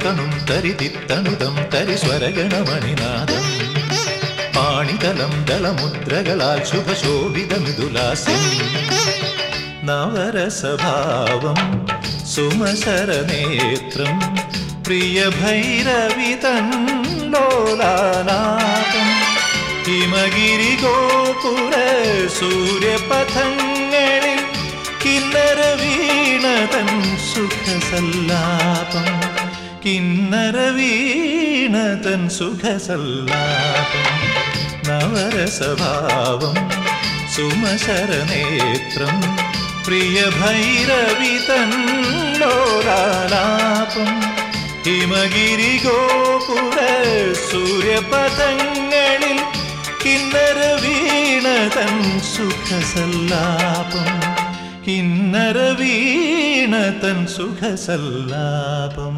തണും തരിതിത്തണുതം തരിസ്വരഗണമണിനാദം പാണിതലം ദളമുദ്രകളാൽ ശുഭശോഭിതമിതുലാസ്യം നവരസഭാവം സുമസരനേത്രം പ്രിയഭൈരവിതൻ ലോലാനാദം ഹിമഗിരിഗോപുര സൂര്യപഥങ്ങളിൽ കിന്നരവീണതൻ സുഖസല്ലാപം കിന്നരവീണതൻ സുഖസല്ലാപം നവരസഭാവം സുമശരനേത്രം പ്രിയഭൈരവിതൻ ലോലാലാപം ഹിമഗിരിഗോപുര സൂര്യപഥങ്ങളിൽ കിന്നരവീണതൻ സുഖസല്ലാപം കിന്നരവീണതൻ സുഖസല്ലാപം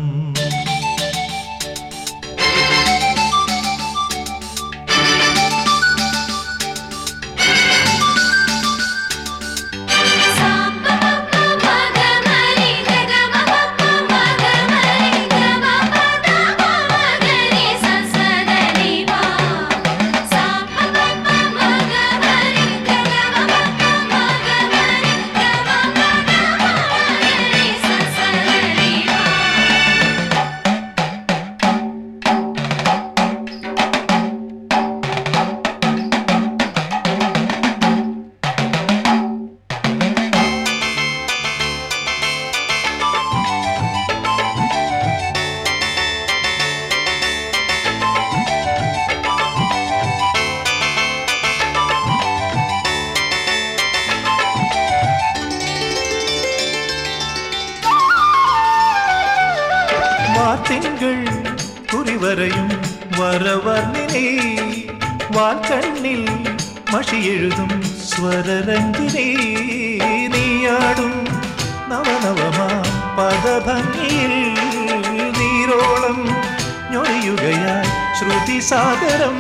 തിങ്കൾ കുറിവരയും വരവർണ്ണിനെ വാൽക്കണ്ണിൽ മഷിയെഴുതും സ്വരരംഗിനെ നീയാടും നവനവമാ പദഭംഗിയിൽ നീരോളം ഞൊറിയുകയായി ശ്രുതിസാഗരം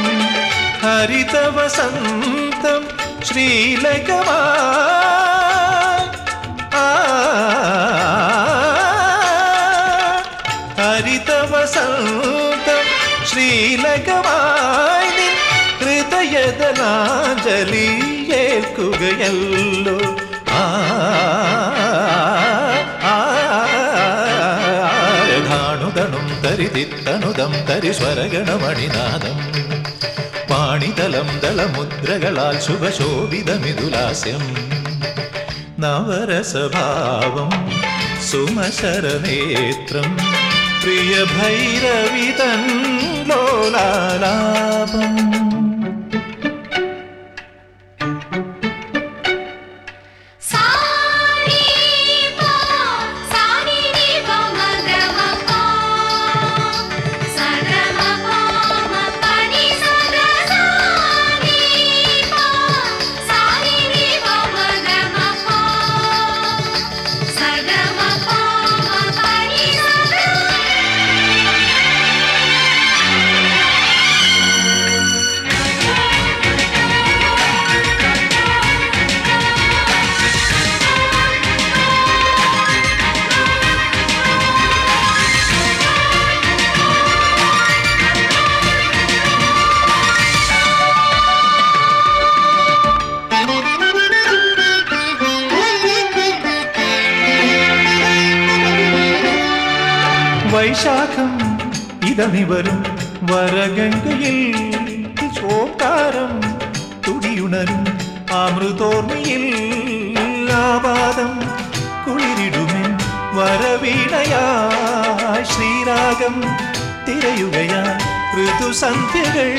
ഹരിതവസന്തം ശ്രീലകമാ ഹരിതവസന്തം ശ്രീലകമായി നിൻ ഹൃദയദലാഞ്ജലി ഏൽക്കുകയല്ലോ ധാണുതണും തരിതിത്തണുതം തരിസ്വരഗണമണിനാദം പാണിതലം ദളമുദ്രകളാൽ ശുഭശോഭിതമിതുലാസ്യം നവരസഭാവം സുമശരനേത്രം പ്രിയഭൈരവിതൻ ലോലാലാപം വൈശാഖം ഇതമിവരും വരഗംഗയിൽ ചോക്കാരം തുടിയുണരും അമൃതോർമ്മയിൽ ആപാദം കുളിരിടുമെൻ വരവീണയായി ശ്രീരാഗം തിരയുകയായി ഋതുസന്ധ്യകൾ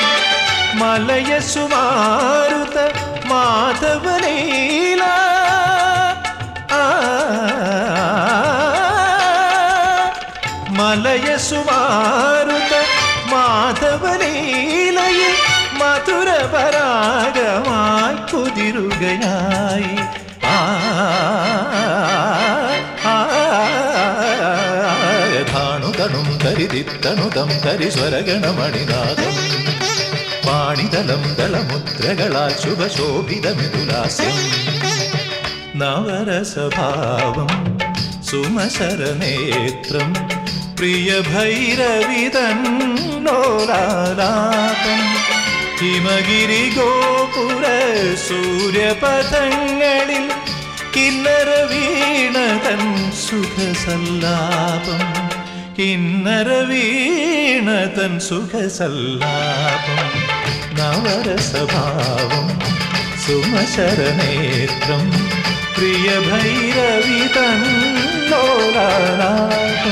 മലയസുമാരുത മാധവനീല മലയസുമാരുത മാധവലീലയിൽ മധുരപരാഗമായി കുതിരുകയായി ധാണുതണും തരിതിത്തണുതം തരിസ്വരഗണമണിനാദം പാണിതലം ദളമുദ്രകളാൽ ശുഭശോഭിതമിതുലാസ്യം നവരസഭാവം സുമശരനേത്രം പ്രിയ ഭൈരവിതൻ ലോലാലാപം ഹിമഗിരി ഗോപുര സൂര്യപഥങ്ങളിൽ കിന്നര വീണതൻ സുഖസല്ലാപം കിന്നര വീണതൻ സുഖസല്ലാപം നവരസഭാവം സുമശരനേത്രം പ്രിയ ഭൈരവിതൻ ലോലാലാപം